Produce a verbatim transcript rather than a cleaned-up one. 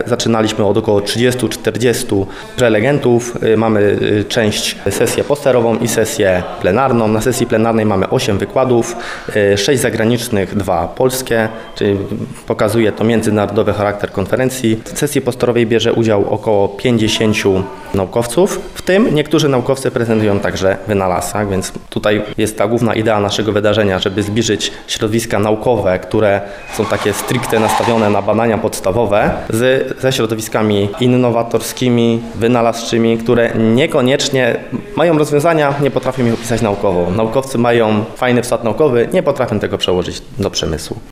zaczynaliśmy od około trzydziestu czterdziestu prelegentów. Mamy część sesję posterową i sesję plenarną. Na sesji plenarnej mamy osiem wykładów, sześć zagranicznych, dwa polskie, czyli pokazuje to międzynarodowy charakter konferencji. W sesji posterowej bierze udział około pięćdziesięciu naukowców, w tym niektórzy naukowcy prezentują także wynalazki, więc tutaj jest ta główna idea naszego wydarzenia, żeby zbliżyć środowiska naukowe, które są takie stricte nastawione na badania podstawowe, z, ze środowiskami innowatorskimi, wynalazczymi, które niekoniecznie mają rozwiązania, nie potrafią ich opisać naukowo. Naukowcy mają fajny wsad naukowy, nie potrafią tego przełożyć do przemysłu.